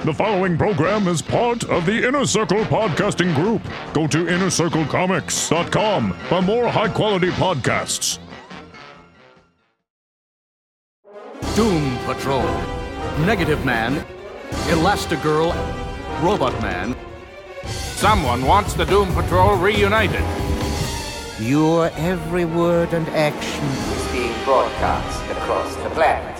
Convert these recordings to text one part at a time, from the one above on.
The following program is part of the Inner Circle podcasting group. Go to InnerCircleComics.com for more high-quality podcasts. Doom Patrol, Negative Man, Elastigirl, Robot Man. Someone wants the Doom Patrol reunited. Your every word and action is being broadcast across the planet.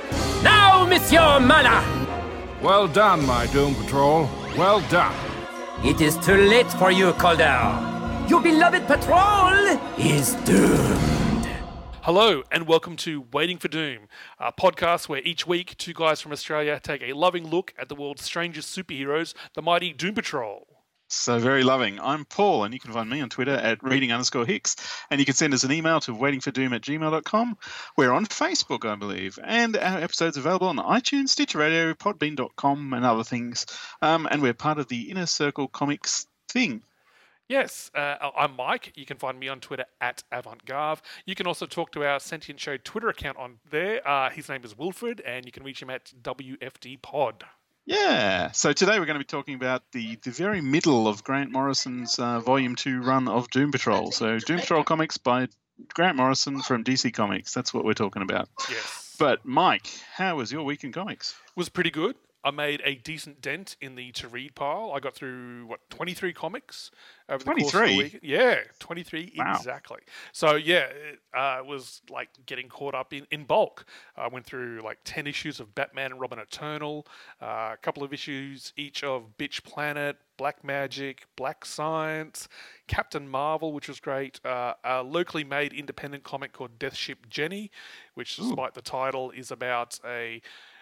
Now, Monsieur Mana! Well done, my Doom Patrol. Well done. It is too late for you, Calder. Your beloved patrol is doomed. Hello, and welcome to Waiting for Doom, a podcast where each week two guys from Australia take a loving look at the world's strangest superheroes, the mighty Doom Patrol. So very loving. I'm Paul, and you can find me on Twitter at reading_Hicks. And you can send us an email to waitingfordoom@gmail.com. We're on Facebook, I believe. And our episodes are available on iTunes, Stitcher Radio, Podbean.com, and other things. And we're part of the Inner Circle Comics thing. Yes, I'm Mike. You can find me on Twitter at AvantGarve. You can also talk to our Sentient Show Twitter account on there. His name is Wilfred, and you can reach him at WFD Pod. Yeah, so today we're going to be talking about the very middle of Grant Morrison's Volume 2 run of Doom Patrol. So Doom Patrol comics by Grant Morrison from DC Comics. That's what we're talking about. Yes. But Mike, how was your week in comics? It was pretty good. I made a decent dent in the to-read pile. I got through, 23 comics over the course of the week. Yeah, 23 Wow. exactly. So, yeah, it was like getting caught up in bulk. I went through like 10 issues of Batman and Robin Eternal, a couple of issues each of Bitch Planet, Black Magic, Black Science, Captain Marvel, which was great, a locally made independent comic called Deathship Jenny, which, despite the title, is about a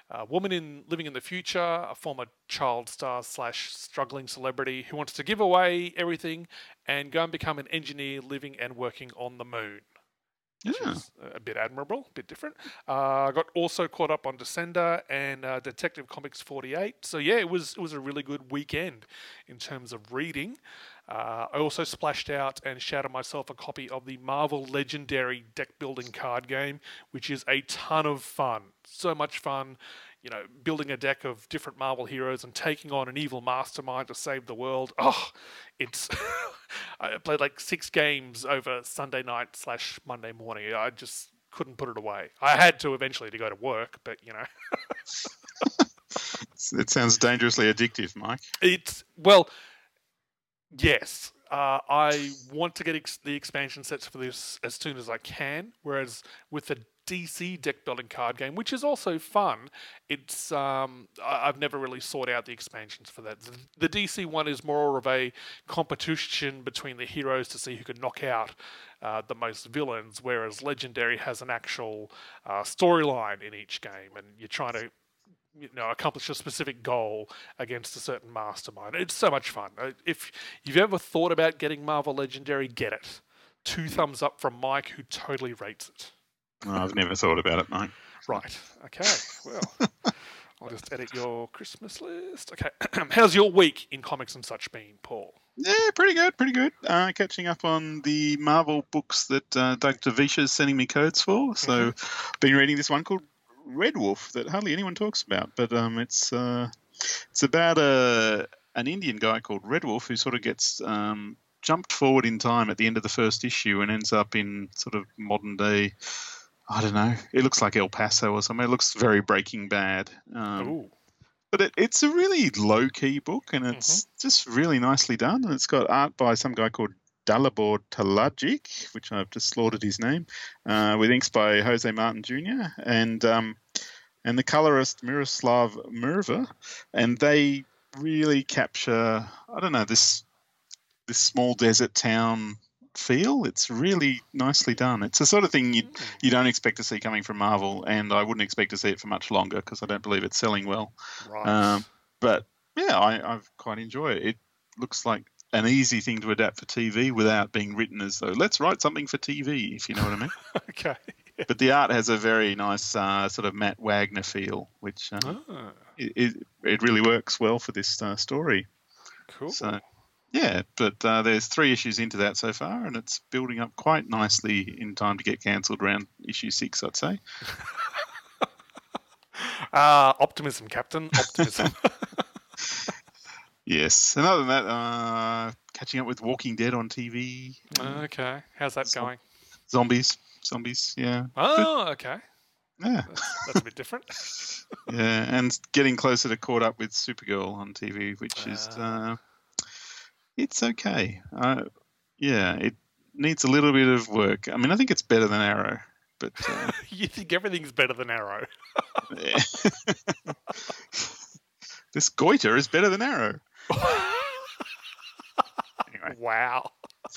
woman living in the future, a former child star / struggling celebrity who wants to give away everything and go and become an engineer living and working on the moon. Which is a bit admirable, a bit different. I got also caught up on Descender and Detective Comics 48. So yeah, it was a really good weekend in terms of reading. I also splashed out and shouted myself a copy of the Marvel Legendary deck building card game, which is a ton of fun. So much fun, building a deck of different Marvel heroes and taking on an evil mastermind to save the world. Oh, it's... I played like 6 games over Sunday night / Monday morning. I just couldn't put it away. I had to eventually to go to work, but It sounds dangerously addictive, Mike. Yes. I want to get the expansion sets for this as soon as I can, whereas with the DC deck building card game, which is also fun, it's I've never really sought out the expansions for that. The DC one is more of a competition between the heroes to see who can knock out the most villains, whereas Legendary has an actual storyline in each game, and you're trying to accomplish a specific goal against a certain mastermind. It's so much fun. If you've ever thought about getting Marvel Legendary, get it. 2 thumbs up from Mike, who totally rates it. Oh, I've never thought about it, Mike. Right. Okay. Well, I'll just edit your Christmas list. Okay. How's your week in comics and such been, Paul? Yeah, pretty good. Catching up on the Marvel books that Doug Davisha's sending me codes for. So, been reading this one called Red Wolf that hardly anyone talks about, but it's about an Indian guy called Red Wolf who sort of gets jumped forward in time at the end of the first issue and ends up in sort of modern day. I don't know. It looks like El Paso or something. It looks very Breaking Bad. But it's a really low-key book, and it's just really nicely done. And it's got art by some guy called Dalibor Talajic, which I've just slaughtered his name, with inks by Jose Martin Jr. and the colorist Miroslav Merva, and they really capture, I don't know, this small desert town feel. It's really nicely done. It's the sort of thing you don't expect to see coming from Marvel, and I wouldn't expect to see it for much longer because I don't believe it's selling well. Right. But yeah, I've quite enjoyed it. It looks like an easy thing to adapt for TV without being written as though let's write something for TV, if you know what I mean. Okay. But the art has a very nice sort of Matt Wagner feel, which it really works well for this story. Cool. So, yeah, but there's 3 issues into that so far, and it's building up quite nicely in time to get cancelled around issue 6, I'd say. Optimism, Captain. Optimism. Yes. And other than that, catching up with Walking Dead on TV. Okay. How's that going? Zombies. Yeah. Oh, okay. Yeah. That's a bit different. Yeah, and getting closer to caught up with Supergirl on TV, which is it's okay. Yeah, it needs a little bit of work. I mean, I think it's better than Arrow, but You think everything's better than Arrow? This goiter is better than Arrow. Anyway. Wow.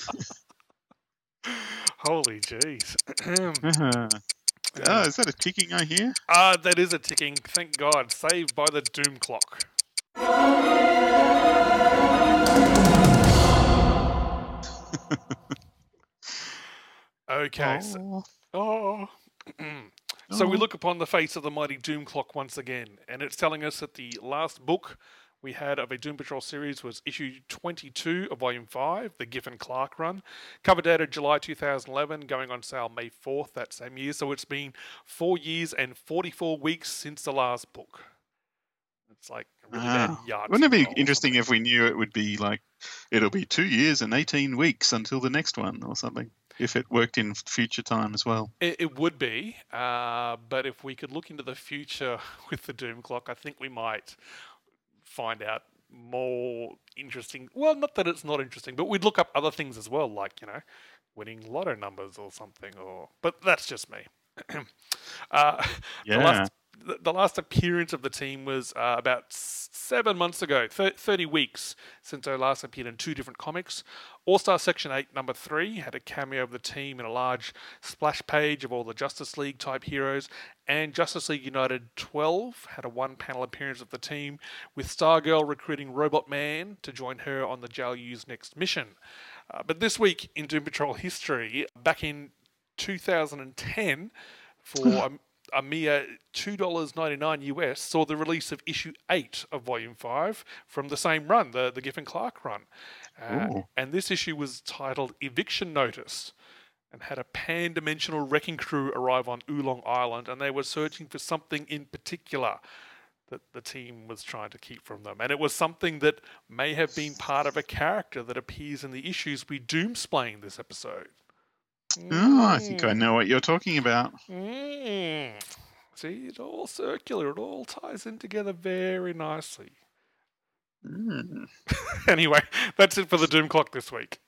Holy jeez. Oh, is that a ticking I hear? That is a ticking. Thank God. Saved by the doom clock. Okay. So we look upon the face of the mighty Doom Clock once again, and it's telling us that the last book we had of a Doom Patrol series was issue 22 of Volume 5, the Giffen Clark run. Cover dated July 2011, going on sale May 4th that same year. So it's been 4 years and 44 weeks since the last book. It's like a really bad yard. Wouldn't it be interesting if we knew it would be like, it'll be 2 years and 18 weeks until the next one or something, if it worked in future time as well? It would be, but if we could look into the future with the Doom Clock, I think we might find out more interesting. Well, not that it's not interesting, but we'd look up other things as well, like, winning lotto numbers or something. But that's just me. The last appearance of the team was about 7 months ago, 30 weeks since they last appeared in 2 different comics. All-Star Section 8, number 3, had a cameo of the team in a large splash page of all the Justice League-type heroes, and Justice League United 12 had a one-panel appearance of the team, with Stargirl recruiting Robot Man to join her on the JLU's next mission. But this week in Doom Patrol history, back in 2010, for a mere $2.99 US, saw the release of issue 8 of Volume 5 from the same run, the Giffen Clark run. And this issue was titled Eviction Notice and had a pan-dimensional wrecking crew arrive on Oolong Island, and they were searching for something in particular that the team was trying to keep from them. And it was something that may have been part of a character that appears in the issues we doomsplain this episode. Oh, I think I know what you're talking about. See, it's all circular. It all ties in together very nicely. Anyway, that's it for the Doom Clock this week.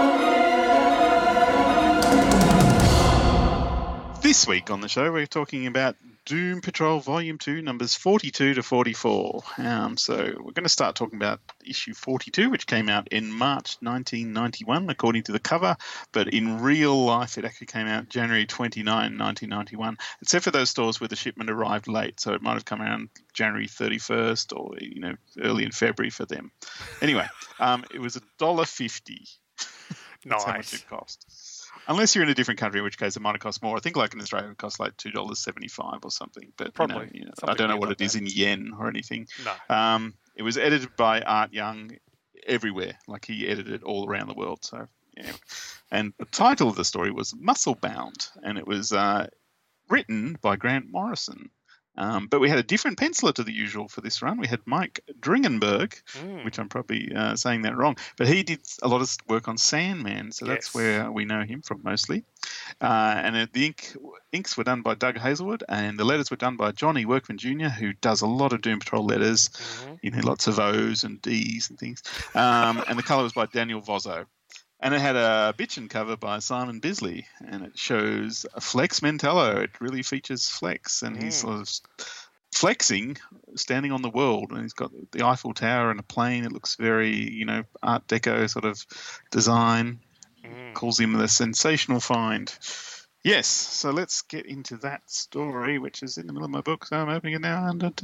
This week on the show, we're talking about Doom Patrol Volume 2, numbers 42 to 44. So we're going to start talking about issue 42, which came out in March 1991, according to the cover. But in real life, it actually came out January 29, 1991, except for those stores where the shipment arrived late. So it might have come around January 31st or, early in February for them. Anyway, it was $1.50. That's how much it cost. Unless you're in a different country, in which case it might have cost more. I think like in Australia it would cost like $2.75 or something. But probably. I don't know what it is in yen or anything. No. It was edited by Art Young everywhere. Like he edited it all around the world. So yeah. And the title of the story was Muscle Bound, and it was written by Grant Morrison. But we had a different penciler to the usual for this run. We had Mike Dringenberg, which I'm probably saying that wrong, but he did a lot of work on Sandman, so that's where we know him from mostly. And the inks were done by Doug Hazelwood, and the letters were done by Johnny Workman Jr., who does a lot of Doom Patrol letters, lots of O's and D's and things. And the colour was by Daniel Vozzo. And it had a bitchin' cover by Simon Bisley, and it shows Flex Mentallo. It really features Flex, and he's sort of flexing, standing on the world, and he's got the Eiffel Tower and a plane. It looks very, Art Deco sort of design. Calls him the sensational find. Yes, so let's get into that story, which is in the middle of my book, so I'm opening it now.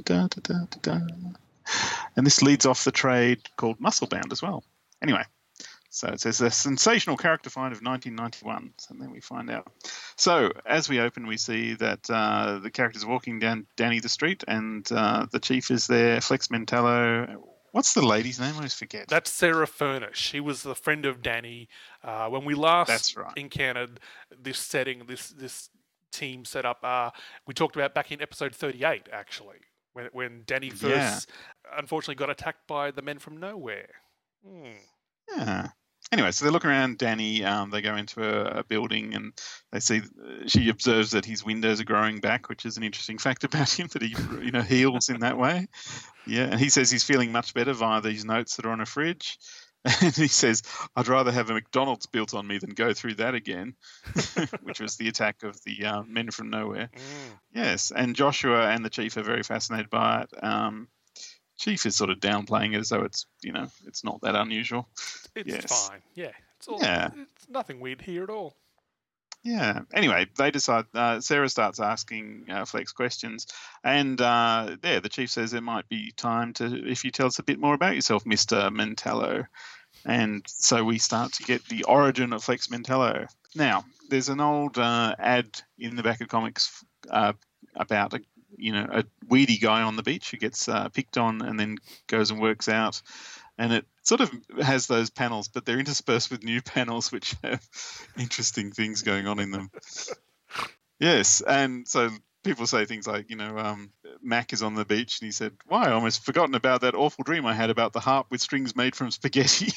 And this leads off the trade called Muscle Bound as well. Anyway. So it says a sensational character find of 1991. So then we find out. So as we open, we see that the characters are walking down Danny the street, and the chief is there, Flex Mentallo. What's the lady's name? I always forget. That's Sarah Furnish. She was the friend of Danny. When we last encountered this setting, this team set up, we talked about back in episode 38, actually. when Danny first unfortunately got attacked by the men from nowhere. Yeah. Anyway, so they're looking around Danny. They go into a building and they see. She observes that his windows are growing back, which is an interesting fact about him, that he heals in that way. Yeah, and he says he's feeling much better via these notes that are on a fridge. And he says, "I'd rather have a McDonald's built on me than go through that again," which was the attack of the men from nowhere. Yes, and Joshua and the Chief are very fascinated by it. Chief is sort of downplaying it as though it's not that unusual. It's fine. Yeah, it's nothing weird here at all. Yeah. Anyway, they decide. Sarah starts asking Flex questions, and the Chief says it might be time if you tell us a bit more about yourself, Mr. Mentallo. And so we start to get the origin of Flex Mentallo. Now, there's an old ad in the back of comics about a weedy guy on the beach who gets picked on and then goes and works out. And it sort of has those panels, but they're interspersed with new panels which have interesting things going on in them. Yes, and so people say things like, Mac is on the beach and he said, "Why, I almost forgotten about that awful dream I had about the harp with strings made from spaghetti."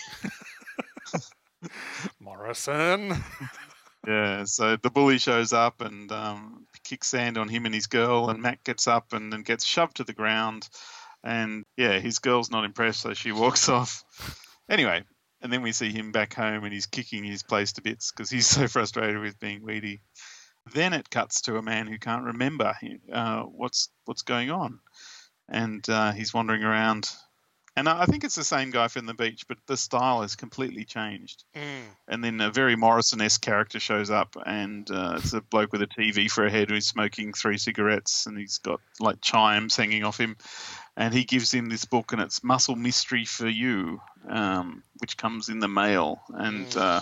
Morrison. Yeah, so the bully shows up and kicks sand on him and his girl, and Mac gets up and then gets shoved to the ground. And, his girl's not impressed, so she walks off. Anyway, and then we see him back home and he's kicking his place to bits because he's so frustrated with being weedy. Then it cuts to a man who can't remember what's going on. And he's wandering around. And I think it's the same guy from the beach, but the style has completely changed. And then a very Morrison-esque character shows up, and it's a bloke with a TV for a head who's smoking 3 cigarettes, and he's got like chimes hanging off him. And he gives him this book, and it's Muscle Mystery for You, which comes in the mail. And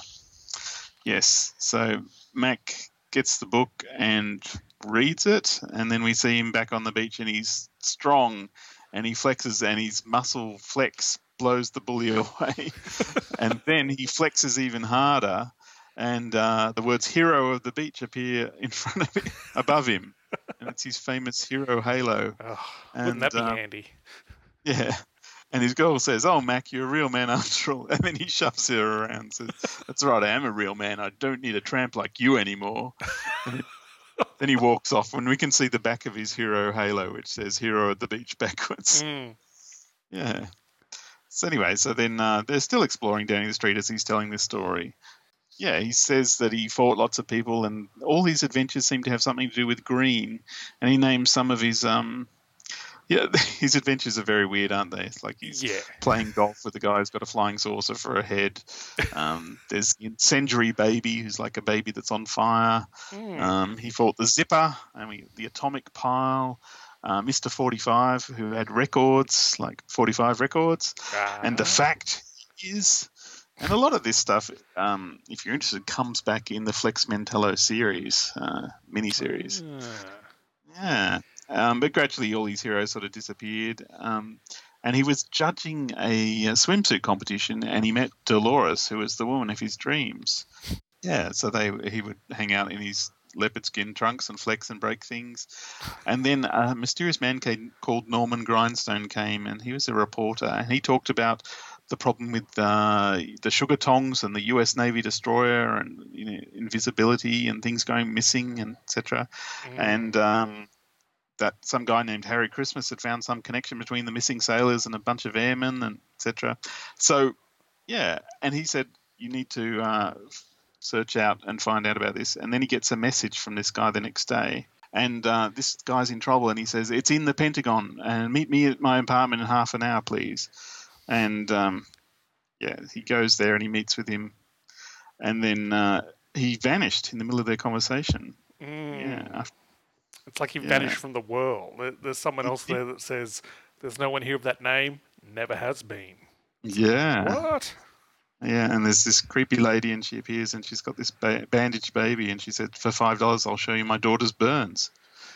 yes, so Mac gets the book and reads it, and then we see him back on the beach, and he's strong. And he flexes, and his muscle flex blows the bully away. And then he flexes even harder, and the words "hero of the beach" appear in front of him, above him. And it's his famous hero halo. Oh, wouldn't that be handy? Yeah. And his girl says, "Oh, Mac, you're a real man after all." And then he shoves her around and says, "That's right, I am a real man. I don't need a tramp like you anymore." Then he walks off, and we can see the back of his hero halo, which says "Hero of the Beach" backwards. Yeah. So anyway, then they're still exploring down the street as he's telling this story. Yeah, he says that he fought lots of people, and all his adventures seem to have something to do with green. And he names some of his his adventures are very weird, aren't they? It's like he's playing golf with a guy who's got a flying saucer for a head. There's the incendiary baby, who's like a baby that's on fire. He fought the Zipper, the atomic pile. Mr. 45, who had records, like 45 records. And the fact is, and a lot of this stuff, if you're interested, comes back in the Flex Mentallo series, miniseries. Yeah. But gradually all these heroes sort of disappeared. And he was judging a swimsuit competition, and he met Dolores, who was the woman of his dreams. Yeah, so he would hang out in his leopard skin trunks and flex and break things. And then a mysterious man called Norman Grindstone came, and he was a reporter, and he talked about the problem with the sugar tongs and the US Navy destroyer and invisibility and things going missing, and etc. And that some guy named Harry Christmas had found some connection between the missing sailors and a bunch of airmen, and etc. So, yeah, and he said, you need to search out and find out about this. And then he gets a message from this guy the next day. And this guy's in trouble, and he says, "It's in the Pentagon, and meet me at my apartment in half an hour, please." And, he goes there and he meets with him. And then he vanished in the middle of their conversation. Yeah. It's like he vanished from the world. There's someone else there that says, "There's no one here of that name. Never has been." Yeah. What? Yeah, and there's this creepy lady, and she appears, and she's got this bandaged baby, and she said, "For $5, I'll show you my daughter's burns."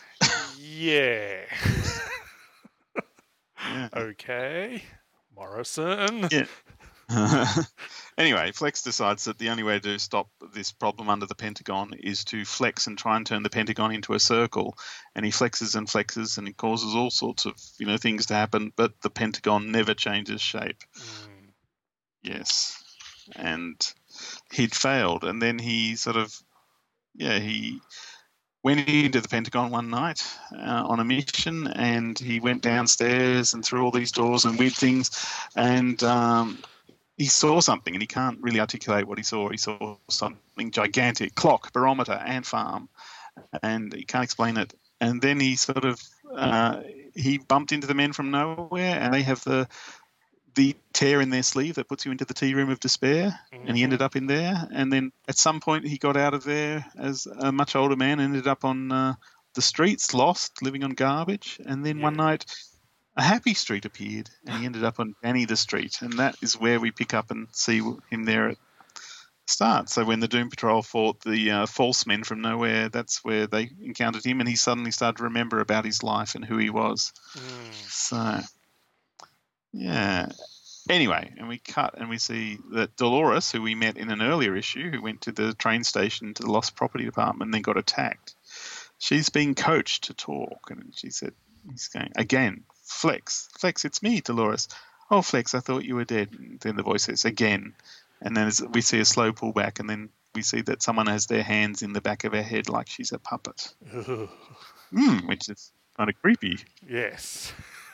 Yeah. Okay. Morrison. Yeah. Anyway, Flex decides that the only way to stop this problem under the Pentagon is to flex and try and turn the Pentagon into a circle. And he flexes and it causes all sorts of things to happen, but the Pentagon never changes shape. Yes, and he'd failed, and then he he went into the Pentagon one night on a mission, and he went downstairs and through all these doors and weird things, and he saw something, and he can't really articulate what he saw. He saw something gigantic, clock, barometer, ant farm, and he can't explain it. And then he he bumped into the men from nowhere, and they have the tear in their sleeve that puts you into the tea room of despair, and he ended up in there. And then at some point he got out of there as a much older man, ended up on the streets, lost, living on garbage. And then one night a happy street appeared, and he ended up on Danny the Street, and that is where we pick up and see him there at the start. So when the Doom Patrol fought the false men from nowhere, that's where they encountered him, and he suddenly started to remember about his life and who he was. So, yeah. Anyway, and we cut and we see that Dolores, who we met in an earlier issue, who went to the train station to the Lost Property Department and then got attacked, she's being coached to talk, and she said, he's going, again, Flex, it's me, Dolores. Oh, Flex, I thought you were dead. And then the voice says, again. And then we see a slow pullback, and then we see that someone has their hands in the back of her head like she's a puppet. Which is kind of creepy. Yes.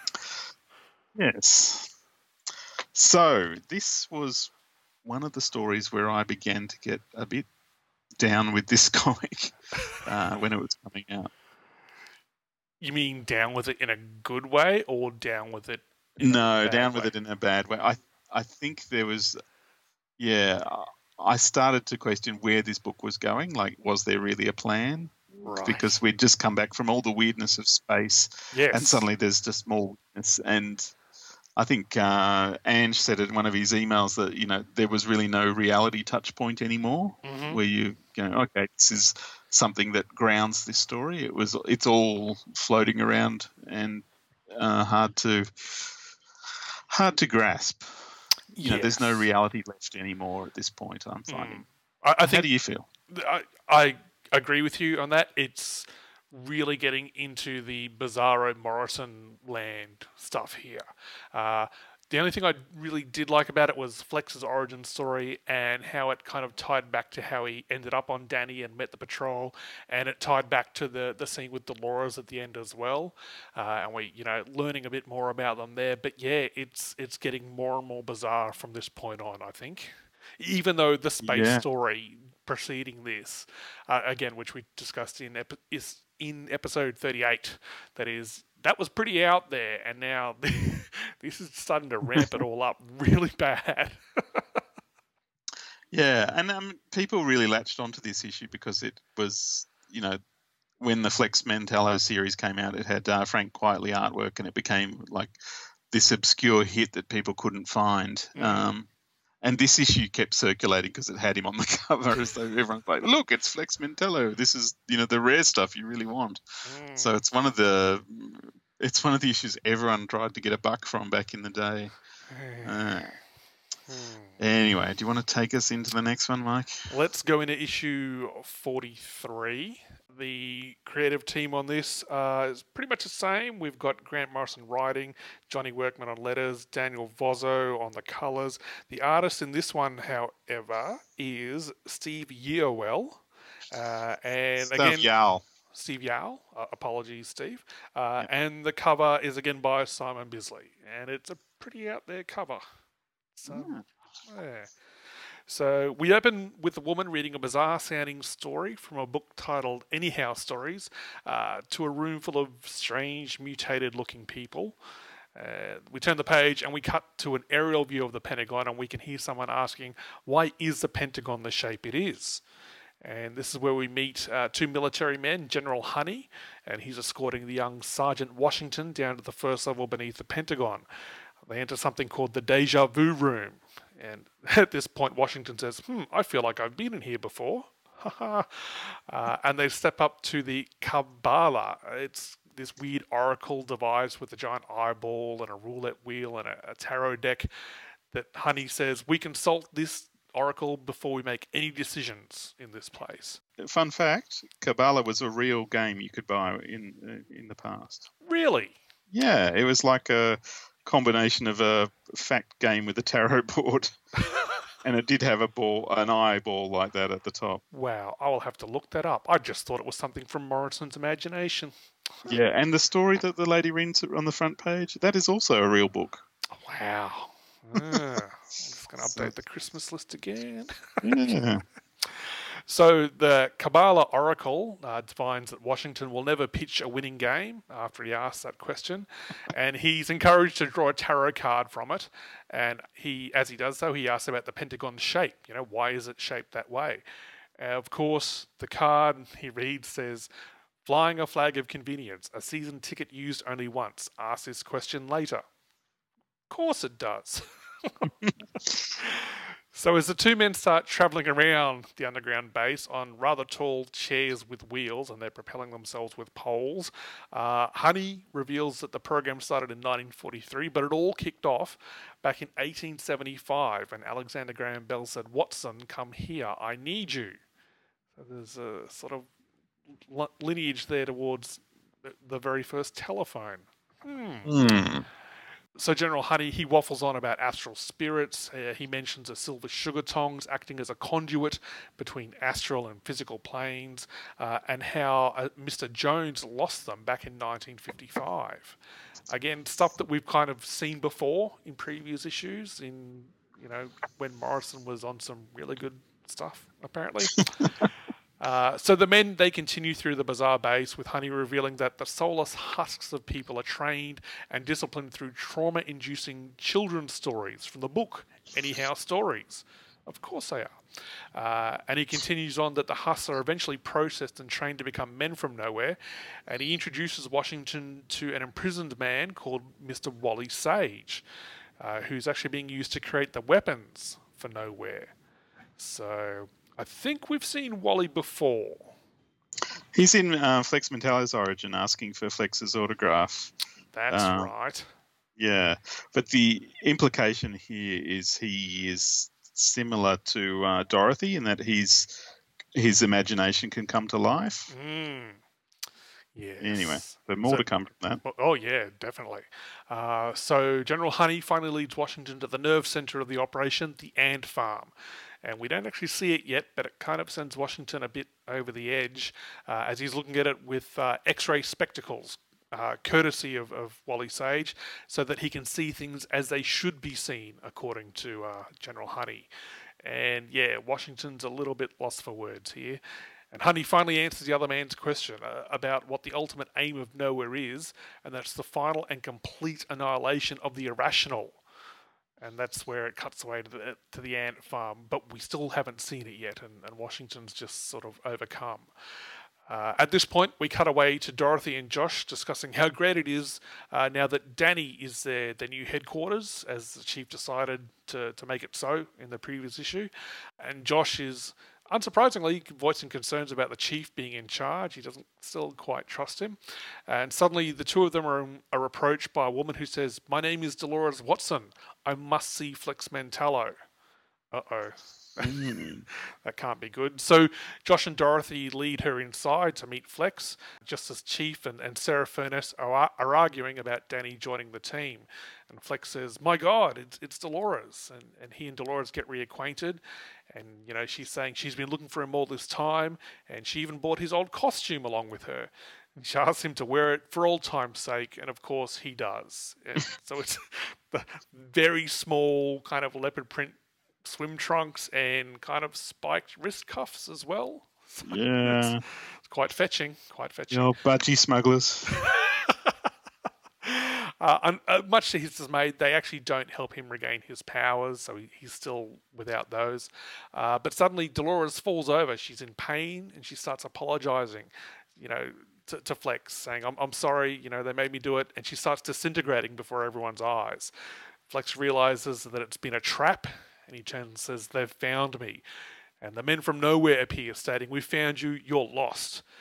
Yes. So this was one of the stories where I began to get a bit down with this comic when it was coming out. You mean down with it in a good way, or down with it down with it in a bad way. I think there was, I started to question where this book was going. Like, was there really a plan? Right. Because we'd just come back from all the weirdness of space, and suddenly there's just more weirdness. And I think Ange said in one of his emails that, there was really no reality touch point anymore, where you go, okay, this is something that grounds this story. It's all floating around and hard to grasp. There's no reality left anymore at this point, I'm finding. I think, how do you feel? I agree with you on that. It's really getting into the Bizarro Morrison land stuff here. The only thing I really did like about it was Flex's origin story and how it kind of tied back to how he ended up on Danny and met the patrol, and it tied back to the scene with Dolores at the end as well. And we, learning a bit more about them there. But yeah, it's getting more and more bizarre from this point on, I think. Even though the space story preceding this, again, which we discussed in episode 38, that was pretty out there, and now this is starting to ramp it all up really bad. Yeah, and people really latched onto this issue because it was, when the Flex Mentallo series came out, it had Frank Quietly artwork, and it became like this obscure hit that people couldn't find. And this issue kept circulating because it had him on the cover, as though everyone's like, look, it's Flex Mentallo. This is, the rare stuff you really want. So it's one of the issues everyone tried to get a buck from back in the day. Anyway, do you want to take us into the next one, Mike? Let's go into issue 43. The creative team on this is pretty much the same. We've got Grant Morrison writing, Johnny Workman on letters, Daniel Vozzo on the colours. The artist in this one, however, is Steve Yeowell. Steve Yao. Apologies, Steve. And the cover is again by Simon Bisley. And it's a pretty out there cover. So we open with a woman reading a bizarre-sounding story from a book titled Anyhow Stories to a room full of strange, mutated-looking people. We turn the page and we cut to an aerial view of the Pentagon, and we can hear someone asking, why is the Pentagon the shape it is? And this is where we meet two military men, General Honey, and he's escorting the young Sergeant Washington down to the first level beneath the Pentagon. They enter something called the Deja Vu Room. And at this point, Washington says, I feel like I've been in here before. And they step up to the Kabbalah. It's this weird oracle device with a giant eyeball and a roulette wheel and a tarot deck. that Honey says, we consult this oracle before we make any decisions in this place. Fun fact, Kabbalah was a real game you could buy in the past. Really? Yeah, it was like a combination of a fact game with a tarot board. And it did have an eyeball like that at the top. Wow, I will have to look that up. I just thought it was something from Morrison's imagination. Yeah, and the story that the lady reads on the front page, that is also a real book. Wow. I'm just going to update the Christmas list again. Yeah. So the Kabbalah Oracle defines that Washington will never pitch a winning game after he asks that question, and he's encouraged to draw a tarot card from it. And as he does so, he asks about the Pentagon's shape. Why is it shaped that way? Of course, the card he reads says, "Flying a flag of convenience, a season ticket used only once. Ask this question later." Of course it does. So as the two men start travelling around the underground base on rather tall chairs with wheels, and they're propelling themselves with poles, Honey reveals that the program started in 1943, but it all kicked off back in 1875, and Alexander Graham Bell said, "Watson, come here, I need you." So there's a sort of lineage there towards the very first telephone. So General Honey, he waffles on about astral spirits. He mentions the silver sugar tongs acting as a conduit between astral and physical planes, and how Mr. Jones lost them back in 1955. Again, stuff that we've kind of seen before in previous issues, when Morrison was on some really good stuff, apparently. So the men, they continue through the bizarre base, with Honey revealing that the soulless husks of people are trained and disciplined through trauma-inducing children's stories from the book Anyhow Stories. Of course they are. And he continues on that the husks are eventually processed and trained to become men from nowhere, and he introduces Washington to an imprisoned man called Mr. Wally Sage, who's actually being used to create the weapons for Nowhere. So I think we've seen Wally before. He's in Flex Mental's Origin asking for Flex's autograph. That's right. Yeah, but the implication here is he is similar to Dorothy in that his imagination can come to life. Yes. Anyway, but more to come from that. Oh, yeah, definitely. So General Honey finally leads Washington to the nerve center of the operation, the ant farm. And we don't actually see it yet, but it kind of sends Washington a bit over the edge as he's looking at it with X-ray spectacles, courtesy of Wally Sage, so that he can see things as they should be seen, according to General Honey. And yeah, Washington's a little bit lost for words here. And Honey finally answers the other man's question about what the ultimate aim of Nowhere is, and that's the final and complete annihilation of the irrational. And that's where it cuts away to the ant farm, but we still haven't seen it yet, and Washington's just sort of overcome. At this point, we cut away to Dorothy and Josh discussing how great it is now that Danny is their new headquarters, as the chief decided to make it so in the previous issue. And Josh is, unsurprisingly, voicing concerns about the chief being in charge. He doesn't still quite trust him. And suddenly the two of them are approached by a woman who says, "My name is Dolores Watson. I must see Flex Mentallo." Uh-oh. That can't be good. So Josh and Dorothy lead her inside to meet Flex, just as Chief and Sarah Furness are arguing about Danny joining the team. And Flex says, "My God, it's Dolores." And he and Dolores get reacquainted. And, she's saying she's been looking for him all this time, and she even bought his old costume along with her. And she asks him to wear it for old time's sake, and of course he does. And so it's the very small kind of leopard print swim trunks and kind of spiked wrist cuffs as well. So yeah. It's quite fetching. Budgie smugglers. Much to his dismay, they actually don't help him regain his powers, so he's still without those. But suddenly Dolores falls over. She's in pain, and she starts apologizing, to Flex, saying, I'm sorry, they made me do it. And she starts disintegrating before everyone's eyes. Flex realizes that it's been a trap, and he turns and says, "They've found me." And the men from Nowhere appear, stating, "We found you, you're lost."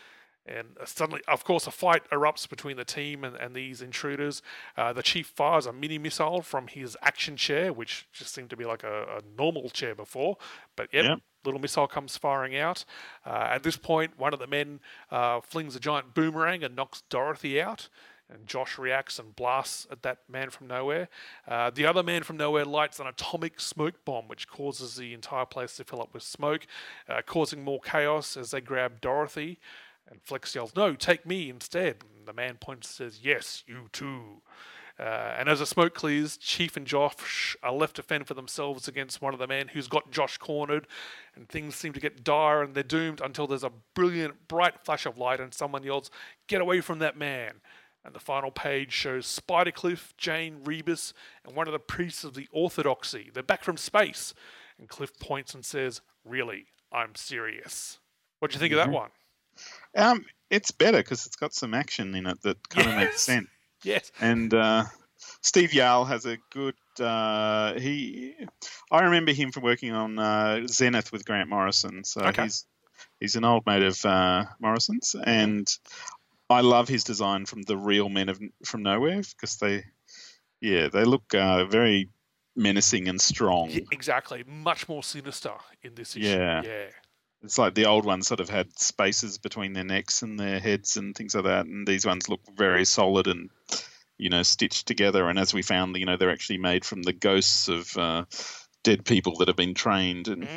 And suddenly, of course, a fight erupts between the team and these intruders. The chief fires a mini missile from his action chair, which just seemed to be like a normal chair before. But yep. Little missile comes firing out. At this point, one of the men flings a giant boomerang and knocks Dorothy out. And Josh reacts and blasts at that man from nowhere. The other man from nowhere lights an atomic smoke bomb, which causes the entire place to fill up with smoke, causing more chaos as they grab Dorothy. And Flex yells, "No, take me instead." And the man points and says, "Yes, you too." And as the smoke clears, Chief and Josh are left to fend for themselves against one of the men who's got Josh cornered. And things seem to get dire and they're doomed until there's a brilliant, bright flash of light and someone yells, "Get away from that man." And the final page shows Spider-Cliff, Jane, Rebus, and one of the priests of the Orthodoxy. They're back from space. And Cliff points and says, "Really, I'm serious." What do you think of that one? It's better because it's got some action in it that kind of makes sense. Yes. And Steve Yarl has a good. I remember him from working on Zenith with Grant Morrison. So he's an old mate of Morrison's, and I love his design from the real Men from Nowhere because they look very menacing and strong. Yeah, exactly. Much more sinister in this issue. Yeah. It's like the old ones sort of had spaces between their necks and their heads and things like that, and these ones look very solid and, stitched together. And as we found, they're actually made from the ghosts of dead people that have been trained, and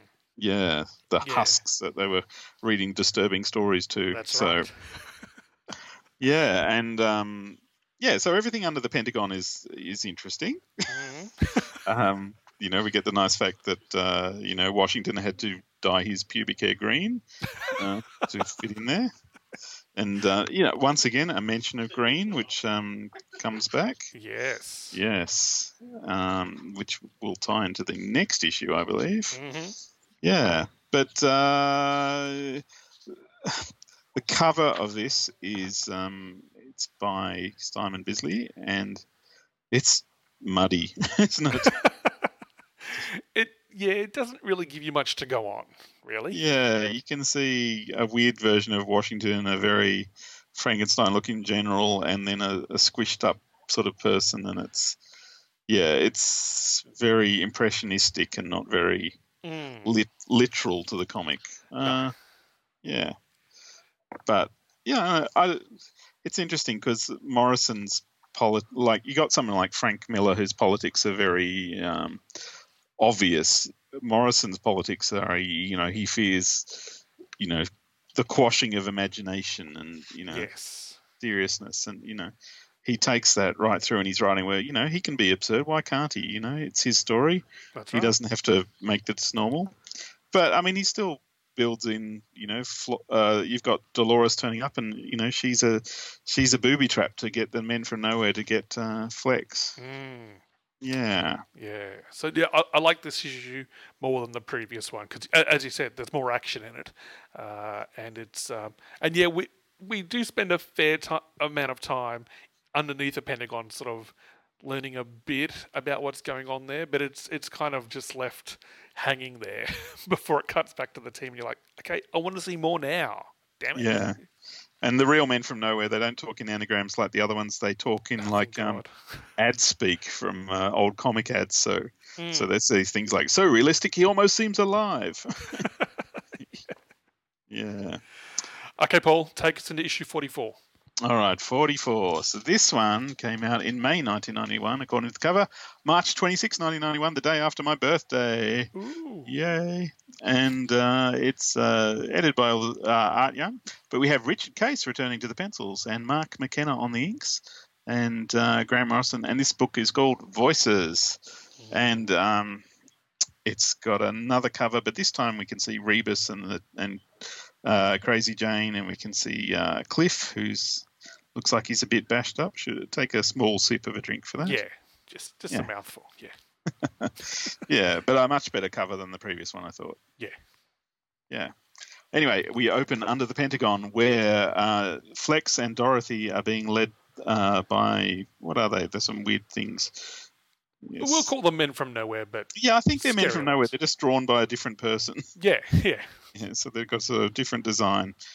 husks that they were reading disturbing stories to. That's right. Yeah, and so everything under the Pentagon is interesting. Mm-hmm. We get the nice fact that Washington had to dye his pubic hair green to fit in there, and once again a mention of green, which comes back. Yes, which will tie into the next issue, I believe. Mm-hmm. Yeah, but the cover of this is it's by Simon Bisley, and it's muddy, isn't it? It doesn't really give you much to go on, really. Yeah, you can see a weird version of Washington, a very Frankenstein-looking general, and then a squished up sort of person, and it's very impressionistic and not very literal to the comic. Yeah, but it's interesting because Morrison's you got someone like Frank Miller whose politics are very obvious. Morrison's politics are, he fears, the quashing of imagination and, seriousness. And, he takes that right through in his writing where, he can be absurd. Why can't he? It's his story. That's he doesn't have to make this normal. But, I mean, he still builds in, you've got Dolores turning up and, she's a booby trap to get the Men from Nowhere to get Flex. Yeah. So I like this issue more than the previous one because, as you said, there's more action in it, and it's we do spend a fair amount of time underneath the Pentagon, sort of learning a bit about what's going on there, but it's kind of just left hanging there before it cuts back to the team. And you're like, okay, I want to see more now. Damn it. Yeah. And the real Men from Nowhere, they don't talk in anagrams like the other ones. They talk in ad speak from old comic ads. So they say things like, "So realistic, he almost seems alive." Yeah. Okay, Paul, take us into issue 44. All right, 44. So this one came out in May 1991, according to the cover. March 26, 1991, the day after my birthday. Ooh. Yay. And it's edited by Art Young. But we have Richard Case returning to the pencils and Mark McKenna on the inks and Grant Morrison. And this book is called Voices. And it's got another cover, but this time we can see Rebus and Crazy Jane, and we can see Cliff, who's looks like he's a bit bashed up. Should take a small sip of a drink for that. Yeah, just a mouthful. Yeah. Yeah, but a much better cover than the previous one, I thought. Yeah. Anyway, we open under the Pentagon where Flex and Dorothy are being led by, what are they? There's some weird things. Yes. We'll call them Men from Nowhere, but yeah, I think they're Men from Nowhere. They're just drawn by a different person. Yeah. So they've got sort of different design.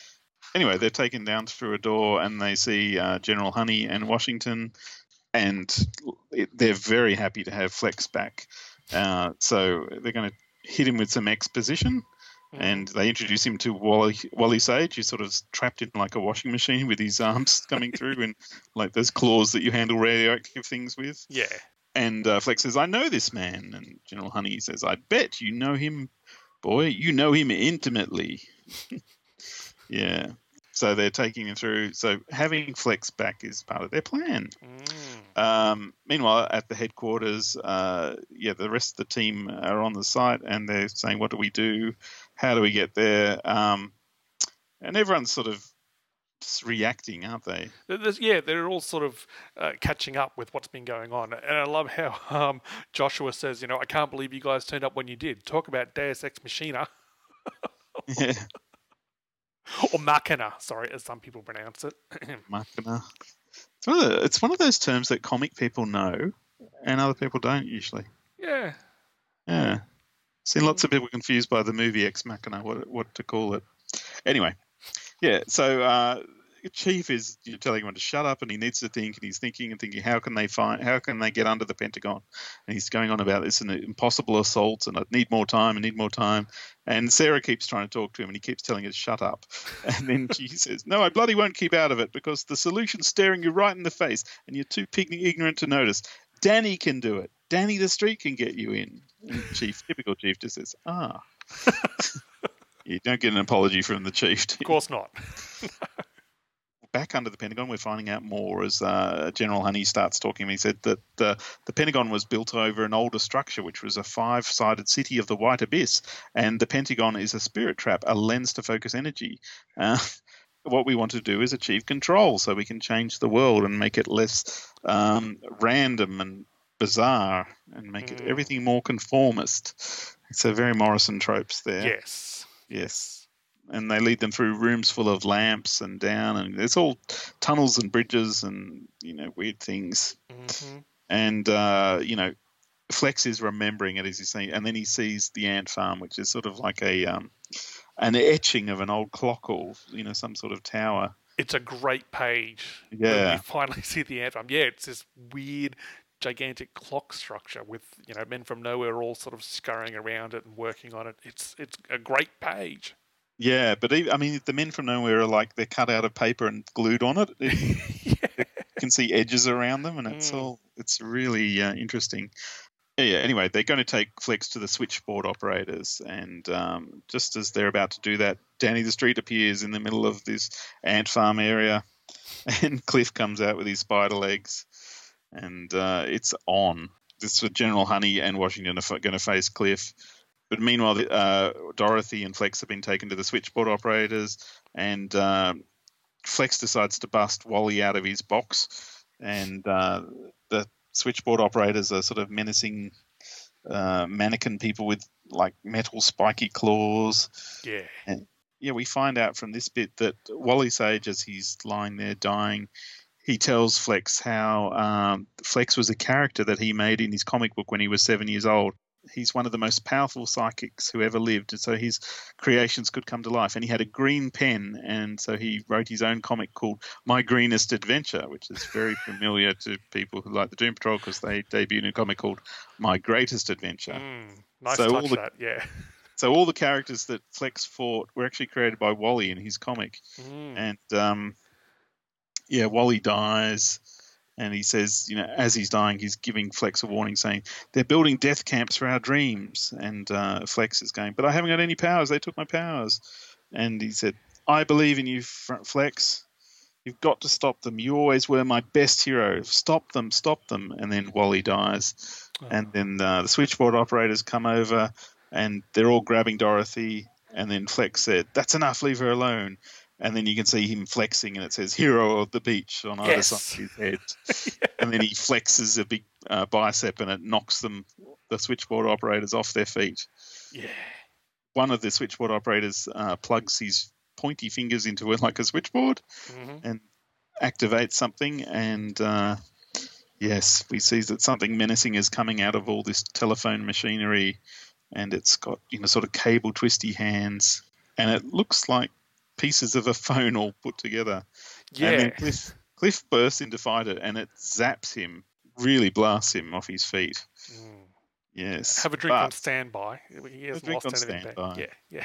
anyway, they're taken down through a door and they see General Honey and Washington, and they're very happy to have Flex back. So they're going to hit him with some exposition. And they introduce him to Wally Sage, who's sort of trapped in like a washing machine with his arms coming through and like those claws that you handle radioactive things with. Yeah. And Flex says, I know this man. And General Honey says, I bet you know him, boy. You know him intimately. Yeah. So they're taking him through. So having Flex back is part of their plan. Meanwhile, at the headquarters, the rest of the team are on the site and they're saying, what do we do? How do we get there? And everyone's sort of just reacting, aren't they? They're all sort of catching up with what's been going on. And I love how Joshua says, I can't believe you guys turned up when you did. Talk about Deus Ex Machina. Yeah. Or Machina, sorry, as some people pronounce it. Machina. It's one of those terms that comic people know and other people don't usually. Yeah. Yeah. Seen lots of people confused by the movie Ex Machina, what to call it. Anyway, yeah, so Chief is telling everyone to shut up and he needs to think, and he's thinking and thinking, how can they get under the Pentagon? And he's going on about this and an impossible assault and I need more time. And Sarah keeps trying to talk to him and he keeps telling her to shut up. And then she says, no, I bloody won't keep out of it because the solution's staring you right in the face and you're too ignorant to notice. Danny can do it. Danny the Street can get you in. And typical Chief just says, You don't get an apology from the Chief. Of course not. Back under the Pentagon, we're finding out more as General Honey starts talking. He said that the Pentagon was built over an older structure, which was a 5-sided city of the White Abyss, and the Pentagon is a spirit trap, a lens to focus energy. What we want to do is achieve control so we can change the world and make it less random and bizarre and make it everything more conformist. So very Morrison tropes there. Yes. And they lead them through rooms full of lamps and down, and there's all tunnels and bridges and, weird things. And, Flex is remembering it as he's saying, and then he sees the ant farm, which is sort of like an etching of an old clock or, some sort of tower. It's a great page. Yeah. When you finally see the ant farm. Yeah, it's this weird, gigantic clock structure with, men from nowhere all sort of scurrying around it and working on it. It's a great page. Yeah, but the men from nowhere are like they're cut out of paper and glued on it. You can see edges around them, and it's really interesting. Yeah. Anyway, they're going to take Flex to the switchboard operators, and just as they're about to do that, Danny the Street appears in the middle of this ant farm area, and Cliff comes out with his spider legs, and it's on. This is General Honey and Washington are going to face Cliff. But meanwhile, Dorothy and Flex have been taken to the switchboard operators, and Flex decides to bust Wally out of his box, and the switchboard operators are sort of menacing mannequin people with like metal spiky claws. Yeah. And we find out from this bit that Wally Sage, as he's lying there dying, he tells Flex how Flex was a character that he made in his comic book when he was 7 years old. He's one of the most powerful psychics who ever lived, and so his creations could come to life. And he had a green pen, and so he wrote his own comic called My Greenest Adventure, which is very familiar to people who like the Doom Patrol because they debuted a comic called My Greatest Adventure. Nice touch that, yeah. So all the characters that Flex fought were actually created by Wally in his comic. And, Wally dies. And he says, as he's dying, he's giving Flex a warning saying, they're building death camps for our dreams. And Flex is going, but I haven't got any powers. They took my powers. And he said, I believe in you, Flex. You've got to stop them. You always were my best hero. Stop them. And then Wally dies. And then the switchboard operators come over and they're all grabbing Dorothy. And then Flex said, that's enough. Leave her alone. And then you can see him flexing, and it says "Hero of the Beach" on either side of his head. And then he flexes a big bicep, and it knocks the switchboard operators off their feet. Yeah. One of the switchboard operators plugs his pointy fingers into it like a switchboard and activates something. And yes, we see that something menacing is coming out of all this telephone machinery, and it's got sort of cable twisty hands, and it looks like pieces of a phone all put together. Yeah. And then Cliff bursts in to fight it, and it zaps him, really blasts him off his feet. Yes. Have a drink on standby. He hasn't lost anything. Standby. Yeah.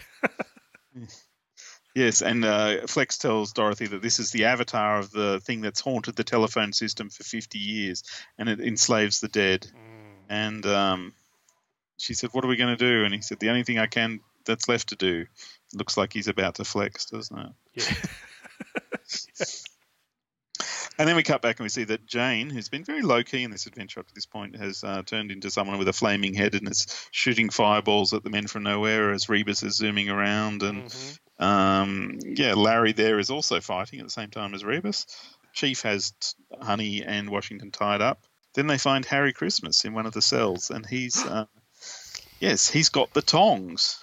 Yes, and Flex tells Dorothy that this is the avatar of the thing that's haunted the telephone system for 50 years, and it enslaves the dead. And she said, "What are we going to do?" And he said, "The only thing that's left to do." It looks like he's about to flex, doesn't it? Yeah. And then we cut back and we see that Jane, who's been very low-key in this adventure up to this point, has turned into someone with a flaming head and is shooting fireballs at the men from nowhere as Rebus is zooming around. And, Larry there is also fighting at the same time as Rebus. Chief has Honey and Washington tied up. Then they find Harry Christmas in one of the cells, and he's got the tongs.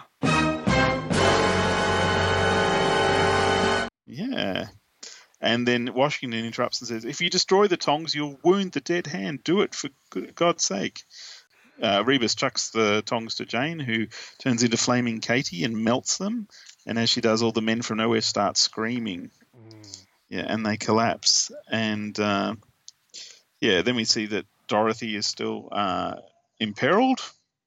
Yeah. And then Washington interrupts and says, "If you destroy the tongs, you'll wound the dead hand. Do it, for God's sake." Rebus chucks the tongs to Jane, who turns into Flaming Katie and melts them. And as she does, all the men from nowhere start screaming. Yeah, and they collapse. And, then we see that Dorothy is still imperiled.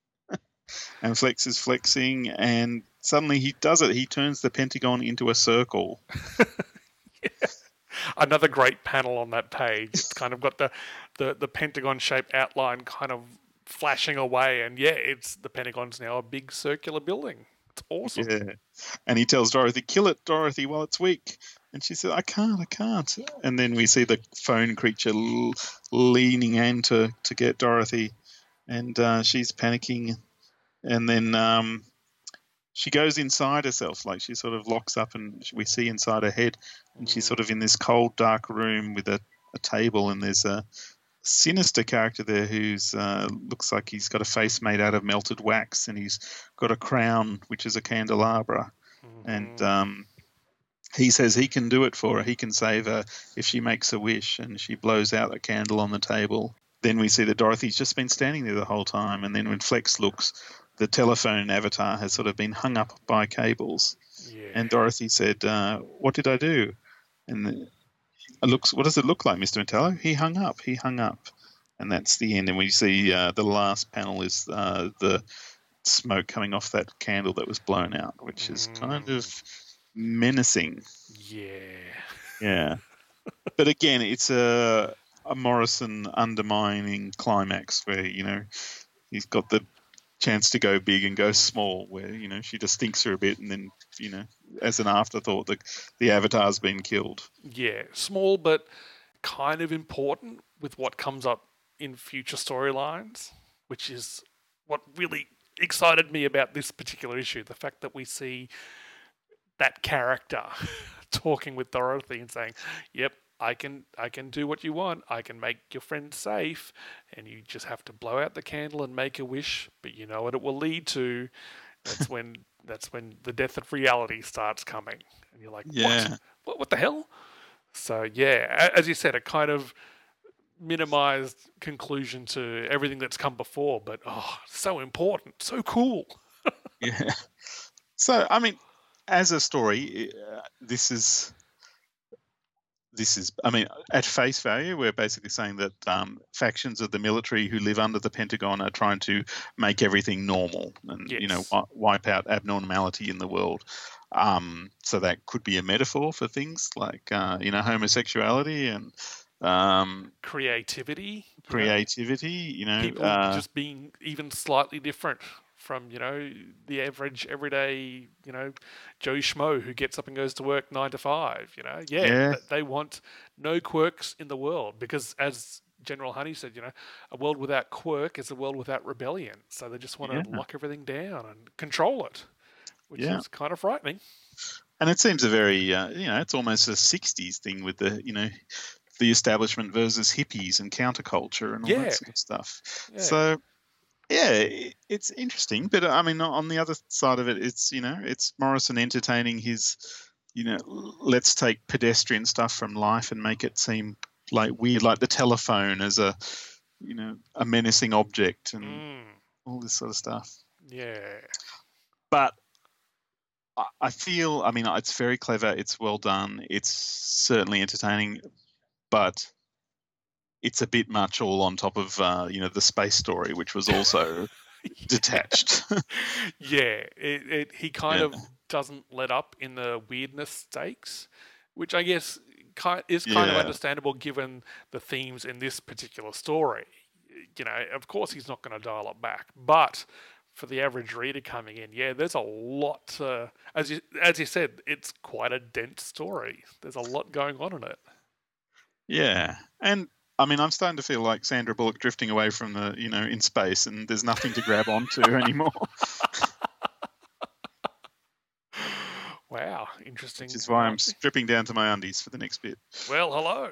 And Flex is flexing. And suddenly he does it. He turns the Pentagon into a circle. Yeah. Another great panel on that page. It's kind of got the Pentagon-shaped outline kind of flashing away, and it's the Pentagon's now a big circular building. It's awesome. Yeah. And he tells Dorothy, "Kill it, Dorothy, while it's weak." And she said, I can't. And then we see the phone creature leaning in to get Dorothy, and she's panicking. And then she goes inside herself, like she sort of locks up, and we see inside her head, and she's sort of in this cold, dark room with a table, and there's a sinister character there who's looks like he's got a face made out of melted wax, and he's got a crown, which is a candelabra. And he says he can do it for her. He can save her if she makes a wish, and she blows out a candle on the table. Then we see that Dorothy's just been standing there the whole time, and then when Flex looks, the telephone avatar has sort of been hung up by cables. Yeah. And Dorothy said, "What did I do?" And what does it look like, Mr. Metallo? He hung up. And that's the end. And we see the last panel is the smoke coming off that candle that was blown out, which is kind of menacing. Yeah. But again, it's a Morrison undermining climax where, he's got the chance to go big and go small, where she just thinks her a bit, and then as an afterthought the avatar's been killed. Small but kind of important with what comes up in future storylines, which is what really excited me about this particular issue, the fact that we see that character talking with Dorothy and saying, "Yep, I can do what you want. I can make your friend safe, and you just have to blow out the candle and make a wish. But you know what it will lead to? That's when the death of reality starts coming." And you're like, What the hell? So as you said, a kind of minimized conclusion to everything that's come before, but so important, so cool. Yeah. So I mean, as a story, this is, I mean, at face value, we're basically saying that factions of the military who live under the Pentagon are trying to make everything normal and, wipe out abnormality in the world. So that could be a metaphor for things like, homosexuality and creativity. People just being even slightly different from, the average everyday, Joe Schmo who gets up and goes to work 9 to 5, They want no quirks in the world because, as General Honey said, a world without quirk is a world without rebellion. So they just want to lock everything down and control it, which is kind of frightening. And it seems a very, it's almost a 60s thing with the, the establishment versus hippies and counterculture and all that sort of stuff. Yeah. So, it's interesting, but I mean, on the other side of it, it's it's Morrison entertaining his, let's take pedestrian stuff from life and make it seem like weird, like the telephone as a, a menacing object and all this sort of stuff. Yeah. But I feel, I mean, it's very clever. It's well done. It's certainly entertaining, but it's a bit much all on top of, the space story, which was also detached. Yeah, he kind Yeah. of doesn't let up in the weirdness stakes, which I guess is kind of Yeah. understandable given the themes in this particular story. Of course he's not going to dial it back, but for the average reader coming in, yeah, there's a lot. As you said, it's quite a dense story. There's a lot going on in it. Yeah. And I mean, I'm starting to feel like Sandra Bullock drifting away from the, in space, and there's nothing to grab onto anymore. Wow, interesting. Which is why I'm stripping down to my undies for the next bit. Well, hello.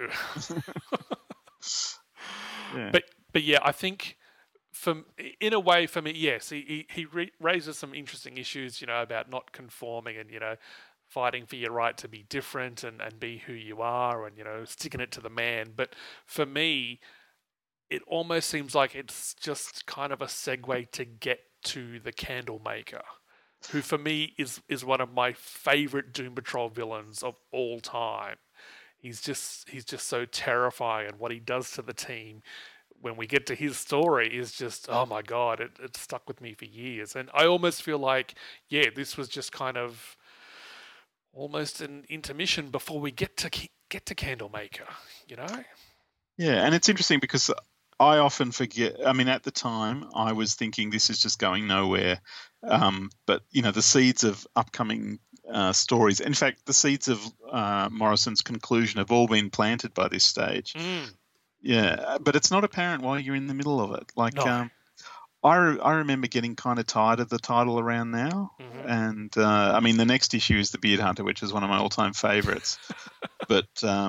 Yeah. But yeah, I think in a way for me, yes, he raises some interesting issues, about not conforming and, fighting for your right to be different and be who you are and, sticking it to the man. But for me, it almost seems like it's just kind of a segue to get to the Candlemaker, who for me is one of my favorite Doom Patrol villains of all time. He's just so terrifying, and what he does to the team when we get to his story is just, oh my God, it stuck with me for years. And I almost feel like, yeah, this was just kind of almost an intermission before we get to Candlemaker, Yeah, and it's interesting because I often forget. I mean, at the time, I was thinking this is just going nowhere. But, the seeds of upcoming stories, in fact, the seeds of Morrison's conclusion have all been planted by this stage. Yeah, but it's not apparent while you're in the middle of it. Like, No. I remember getting kind of tired of the title around now. Mm-hmm. And, I mean, the next issue is The Beard Hunter, which is one of my all-time favorites. But,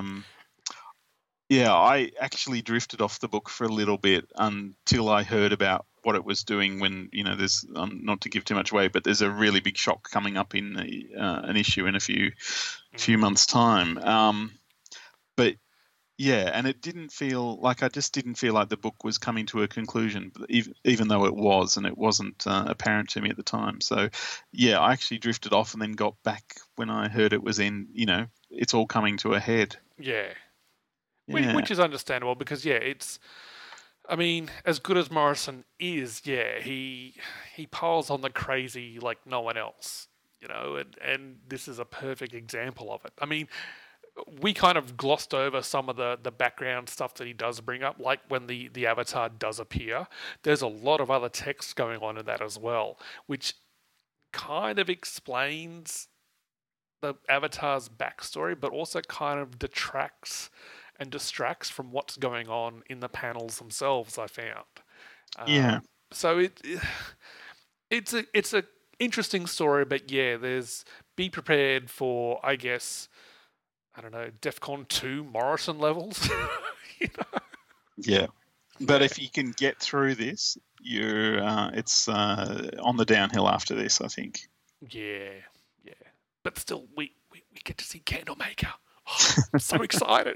yeah, I actually drifted off the book for a little bit until I heard about what it was doing when, there's, not to give too much away, but there's a really big shock coming up in an issue in a few months' time. But, yeah, and it didn't feel like, I just didn't feel like the book was coming to a conclusion, even though it was, and it wasn't apparent to me at the time. So, yeah, I actually drifted off and then got back when I heard it was it's all coming to a head. Yeah. Yeah. Which is understandable because, yeah, I mean, as good as Morrison is, yeah, he piles on the crazy like no one else, and this is a perfect example of it. I mean, we kind of glossed over some of the background stuff that he does bring up, like when the Avatar does appear. There's a lot of other text going on in that as well, which kind of explains the Avatar's backstory, but also kind of detracts and distracts from what's going on in the panels themselves, I found. Yeah. So it's a interesting story, but yeah, be prepared for, I guess, I don't know, DEFCON 2 Morrison levels. Yeah. But if you can get through this, it's on the downhill after this, I think. Yeah. But still, we get to see Candlemaker. Oh, I'm so excited.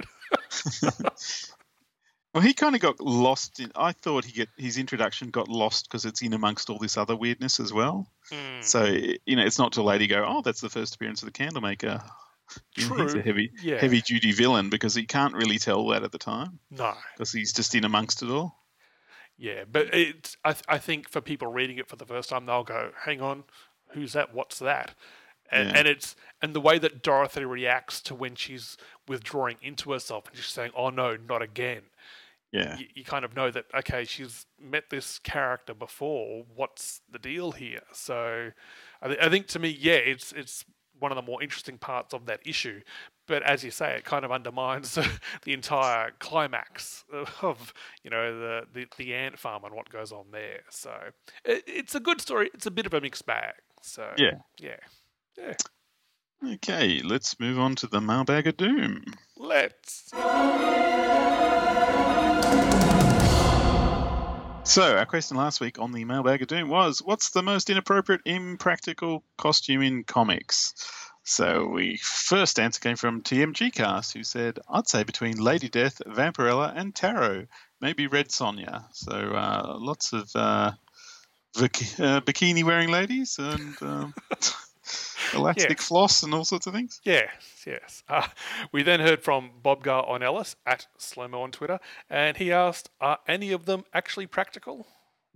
Well, he kind of got lost I thought his introduction got lost because it's in amongst all this other weirdness as well. So, it's not too late to go, oh, that's the first appearance of the Candlemaker. True. He's a heavy duty villain because he can't really tell that at the time. No. Because he's just in amongst it all. Yeah, but I think for people reading it for the first time, they'll go, hang on, who's that? What's that? And the way that Dorothy reacts to when she's withdrawing into herself and she's saying, oh no, not again. Yeah. You kind of know that, okay, she's met this character before. What's the deal here? So I think to me, yeah, it's one of the more interesting parts of that issue. But as you say, it kind of undermines the entire climax of, the ant farm and what goes on there. So it's a good story. It's a bit of a mixed bag. So yeah. Okay, let's move on to the Mailbag of Doom. Let's. So, our question last week on the Mailbag of Doom was, what's the most inappropriate, impractical costume in comics? So, the first answer came from TMG Cast, who said, I'd say between Lady Death, Vampirella, and Tarot. Maybe Red Sonja. So, lots of bikini-wearing ladies and... elastic floss and all sorts of things. Yes, yes. We then heard from Bobgar on Ellis at Slowmo on Twitter, and he asked, "Are any of them actually practical?"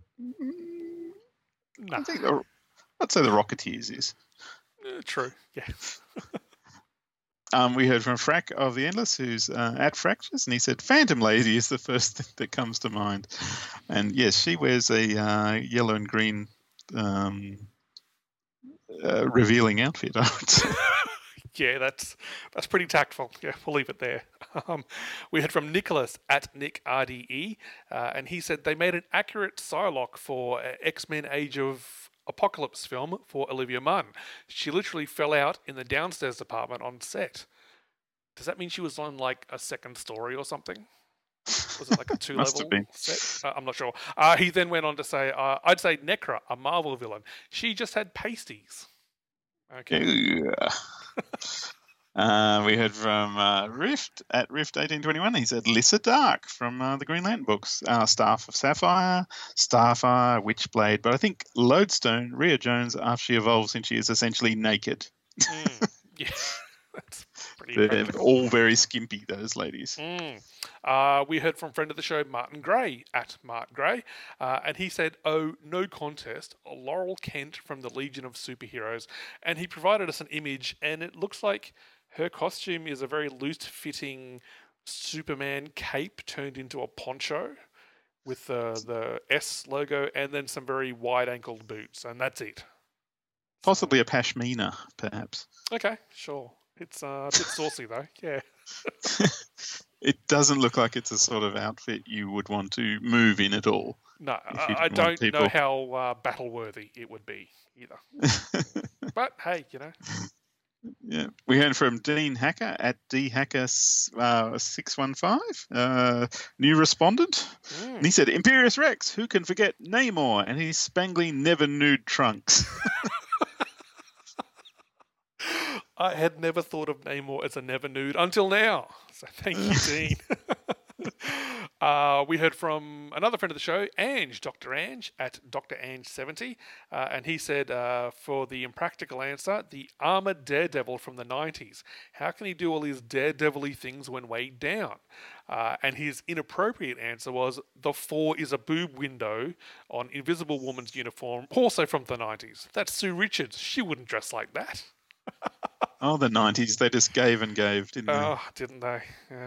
No. I'd say the Rocketeers is. True. Yeah. We heard from Frack of the Endless, who's at Fractures, and he said Phantom Lady is the first thing that comes to mind. And yes, she wears a yellow and green revealing outfit, I would say. Yeah, that's pretty tactful. Yeah, we'll leave it there. We heard from Nicholas at Nick RDE, and he said they made an accurate Psylocke for X-Men Age of Apocalypse film for Olivia Munn. She literally fell out in the downstairs department on set. Does that mean she was on like a second story or something? Was it like a two-level set? I'm not sure. He then went on to say, I'd say Necra, a Marvel villain. She just had pasties. Okay. We heard from Rift at Rift1821. He said Lyssa Dark from the Green Lantern books. Staff of Sapphire, Starfire, Witchblade. But I think Lodestone, Rhea Jones, after she evolves and she is essentially naked. Yeah, that's pretty They're all very skimpy, those ladies. We heard from friend of the show, Martin Gray, at Mart Gray, and he said, "Oh, no contest, Laurel Kent from the Legion of Superheroes," and he provided us an image, and it looks like her costume is a very loose-fitting Superman cape turned into a poncho with the S logo and then some very wide-ankled boots, and that's it. Possibly a pashmina, perhaps. Okay, sure. It's a bit saucy, though, yeah. It doesn't look like it's a sort of outfit you would want to move in at all. No, I don't know how battle-worthy it would be either. But, hey, you know. Yeah, we heard from Dean Hacker at dhacker615, new respondent. And he said, Imperious Rex, who can forget Namor and his spangly never nude trunks? I had never thought of Namor as a never nude until now. So thank you, Dean. We heard from another friend of the show, Ange, Dr. Ange, at Dr. Ange70. And he said, for the impractical answer, the armored daredevil from the 90s. How can he do all his daredevil-y things when weighed down? And his inappropriate answer was, the 4 is a boob window on Invisible Woman's uniform, also from the 90s. That's Sue Richards. She wouldn't dress like that. Oh, the 90s. They just gave and gave, didn't they? Oh, didn't they?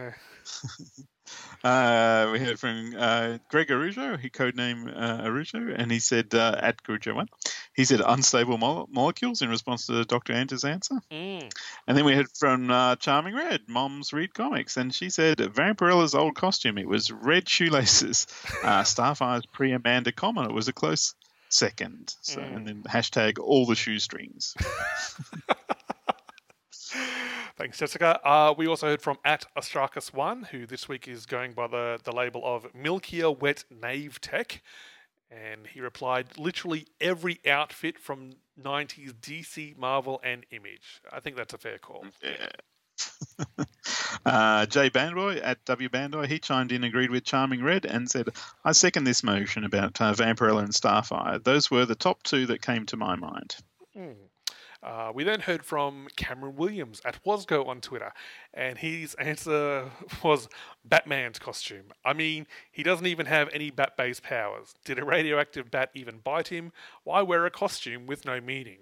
We heard from Greg Arujo, he codename Arujo, and he said, at Grujo1, he said unstable molecules in response to Dr. Ange's answer. And then we heard from Charming Red, Mom's Read Comics, and she said Vampirella's old costume, it was red shoelaces. Starfire's pre-Amanda Common, it was a close second. So, and then hashtag all the shoestrings. Thanks, Jessica. We also heard from at Astrakis1, who this week is going by the label of Milkier Wet Knave Tech. And he replied, literally every outfit from 90s DC, Marvel, and Image. I think that's a fair call. Yeah. Jay Bandboy at W Bandboy, he chimed in, agreed with Charming Red, and said, I second this motion about Vampirella and Starfire. Those were the top 2 that came to my mind. We then heard from Cameron Williams at Wasgo on Twitter, and his answer was Batman's costume. I mean, he doesn't even have any bat-based powers. Did a radioactive bat even bite him? Why wear a costume with no meaning?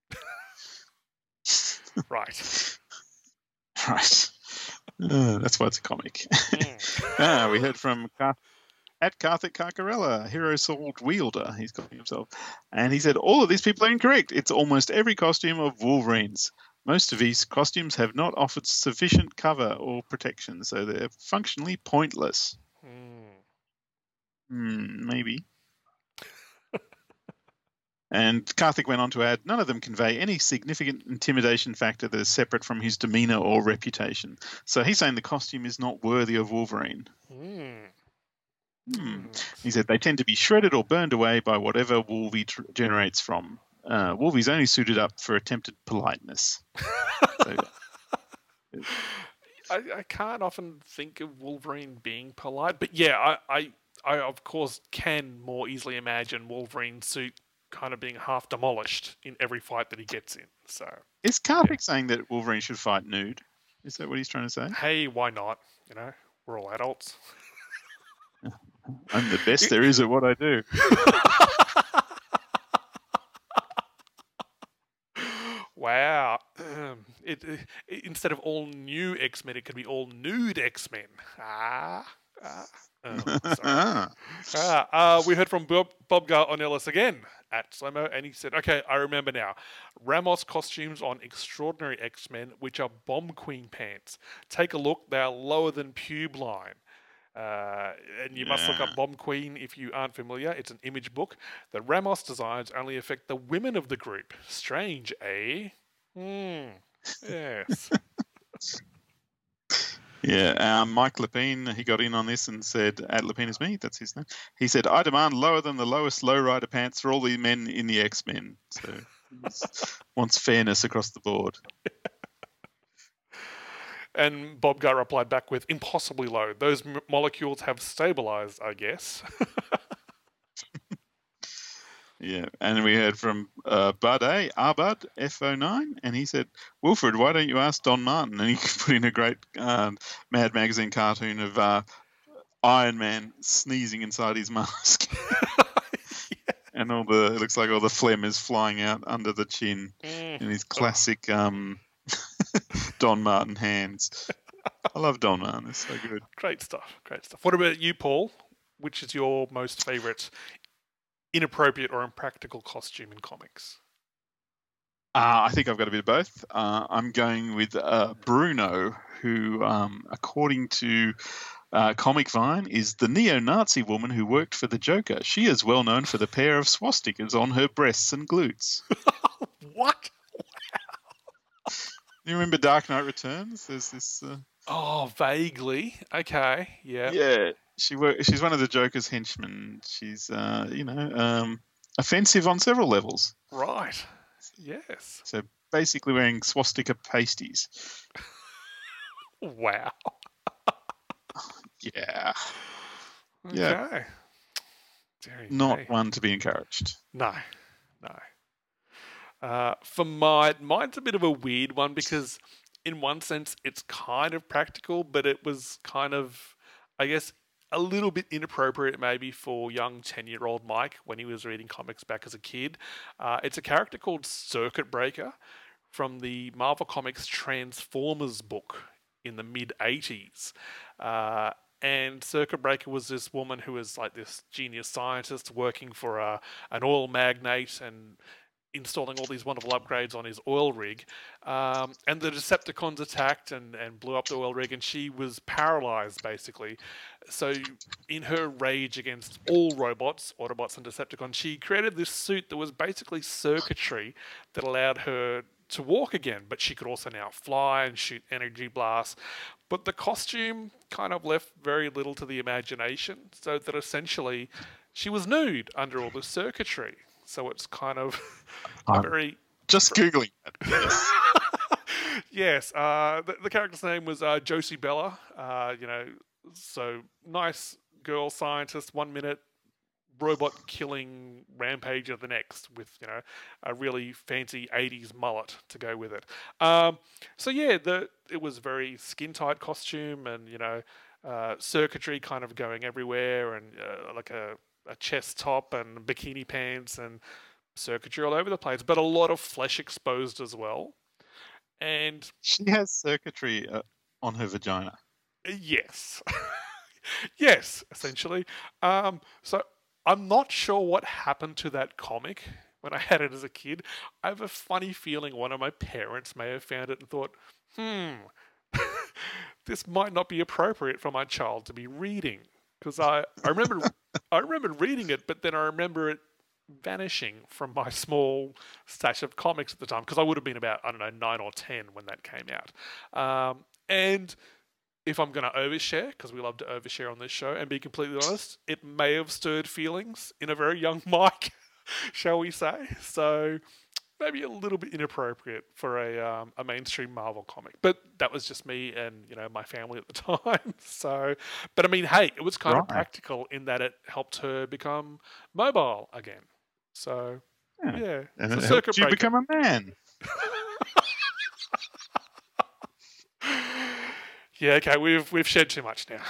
Right. Right. That's why it's a comic. We heard from at Karthik Karkarella, Hero Sword Wielder, he's calling himself. And he said, all of these people are incorrect. It's almost every costume of Wolverine's. Most of these costumes have not offered sufficient cover or protection, so they're functionally pointless. Maybe. And Karthik went on to add, none of them convey any significant intimidation factor that is separate from his demeanor or reputation. So he's saying the costume is not worthy of Wolverine. He said they tend to be shredded or burned away by whatever Wolvie generates from. Wolvie's only suited up for attempted politeness. I can't often think of Wolverine being polite, but yeah, I of course can more easily imagine Wolverine's suit kind of being half demolished in every fight that he gets in. So Is Karthik saying that Wolverine should fight nude? Is that what he's trying to say? Hey, why not? You know, we're all adults. I'm the best there is at what I do. Wow. Instead of all new X-Men, it could be all nude X-Men. We heard from Bobgar Ornelas again at Slomo, and he said, okay, I remember now. Ramos costumes on Extraordinary X-Men, which are Bomb Queen pants. Take a look, they are lower than pube line. And you must look up Bomb Queen if you aren't familiar. It's an image book. The Ramos designs only affect the women of the group. Strange, eh? Yes. Yeah, Mike Lepine, he got in on this and said, at Lepine is me, that's his name. He said, I demand lower than the lowest lowrider pants for all the men in the X-Men. So he wants fairness across the board. And Bobgar replied back with, impossibly low. Those molecules have stabilized, I guess. Yeah, and we heard from Bud A, Arbud, F09, and he said, Wilfred, why don't you ask Don Martin? And he put in a great Mad Magazine cartoon of Iron Man sneezing inside his mask. And it looks like all the phlegm is flying out under the chin in his classic Don Martin hands. I love Don Martin, it's so good. Great stuff, great stuff. What about you, Paul? Which is your most favourite inappropriate or impractical costume in comics? I think I've got a bit of both. I'm going with Bruno, who, according to Comic Vine, is the neo-Nazi woman who worked for the Joker. She is well known for the pair of swastikas on her breasts and glutes. What? You remember Dark Knight Returns? There's this... Oh, vaguely. Okay, yeah. Yeah, she's one of the Joker's henchmen. She's, offensive on several levels. Right. Yes. So basically wearing swastika pasties. Wow. Yeah. Okay. Yeah. Not one to be encouraged. No. For mine's a bit of a weird one because in one sense it's kind of practical, but it was kind of, I guess, a little bit inappropriate maybe for young 10-year-old Mike when he was reading comics back as a kid. It's a character called Circuit Breaker from the Marvel Comics Transformers book in the mid-80s. And Circuit Breaker was this woman who was like this genius scientist working for an oil magnate and installing all these wonderful upgrades on his oil rig. And the Decepticons attacked and blew up the oil rig, and she was paralyzed, basically. So in her rage against all robots, Autobots and Decepticons, she created this suit that was basically circuitry that allowed her to walk again, but she could also now fly and shoot energy blasts. But the costume kind of left very little to the imagination, so that essentially she was nude under all the circuitry. So it's kind of a very... Just Googling it. Yes. The character's name was Josie Bella. So nice girl scientist 1 minute, robot killing rampager the next, with a really fancy 80s mullet to go with it. It was very skin tight costume, and circuitry kind of going everywhere, and like a chest top and bikini pants and circuitry all over the place, but a lot of flesh exposed as well. And she has circuitry on her vagina. Yes. Yes, essentially. So I'm not sure what happened to that comic when I had it as a kid. I have a funny feeling one of my parents may have found it and thought, this might not be appropriate for my child to be reading. Because I remember reading it, but then I remember it vanishing from my small stash of comics at the time, because I would have been about, 9 or 10 when that came out. And if I'm going to overshare, because we love to overshare on this show, and be completely honest, it may have stirred feelings in a very young Mike, shall we say. So maybe a little bit inappropriate for a mainstream Marvel comic. But that was just me and, my family at the time. So, but I mean, hey, it was kind of practical in that it helped her become mobile again. So, yeah. And so it helped you become a man. Yeah, okay, we've shed too much now.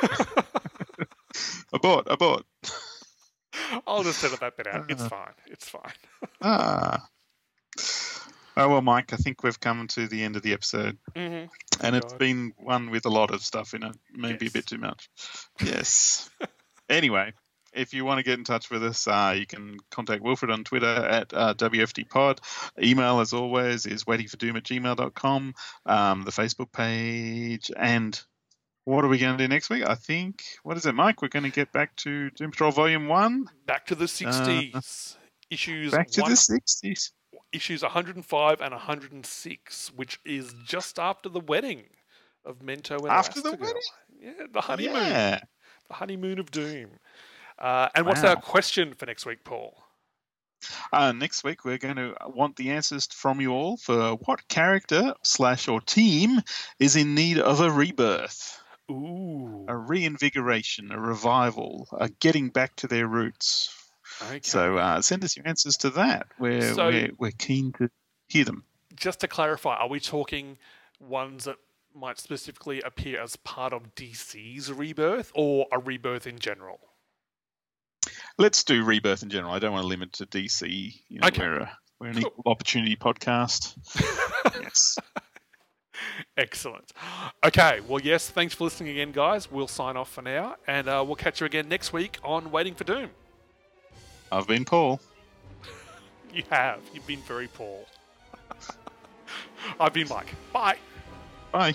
Abort. I'll just edit that bit out. It's fine. Ah. Oh, well, Mike, I think we've come to the end of the episode. Mm-hmm. And it's been one with a lot of stuff in it. Maybe a bit too much. Yes. Anyway, if you want to get in touch with us, you can contact Wilfred on Twitter at WFDpod. Email, as always, is waitingfordoom@gmail.com. The Facebook page. And what are we going to do next week? I think, what is it, Mike? We're going to get back to Doom Patrol Volume 1. Back to the 60s. The 60s. Issues 105 and 106, which is just after the wedding of Mento and After the Elastigirl. wedding? Yeah, the honeymoon. Yeah. The honeymoon of Doom. And what's our question for next week, Paul? Next week, we're going to want the answers from you all for what character / or team is in need of a rebirth. Ooh. A reinvigoration, a revival, a getting back to their roots. Okay. So send us your answers to that. We're keen to hear them. Just to clarify, are we talking ones that might specifically appear as part of DC's rebirth or a rebirth in general? Let's do rebirth in general. I don't want to limit to DC. Okay. We're an equal opportunity podcast. Yes. Excellent. Okay, well, yes, thanks for listening again, guys. We'll sign off for now, and we'll catch you again next week on Waiting for Doom. I've been Paul. You have. You've been very Paul. I've been Mike. Bye. Bye.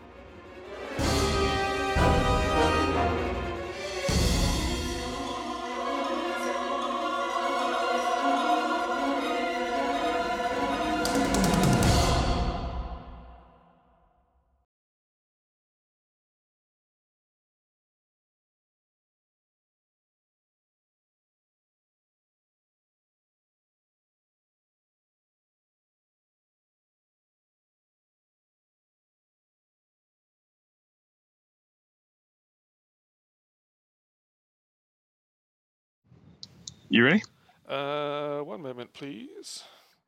You ready? 1 moment, please.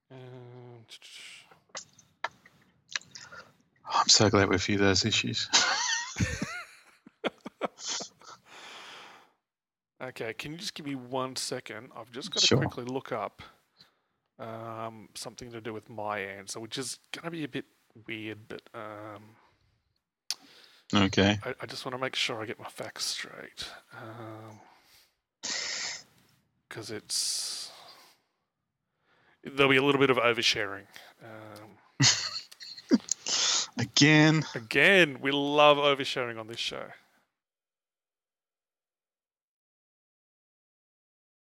I'm so glad we're through those issues. Okay, can you just give me 1 second? I've just got to Sure. quickly look up something to do with my answer, which is going to be a bit weird, but Okay. I just want to make sure I get my facts straight. Because there'll be a little bit of oversharing. Again. Again, we love oversharing on this show.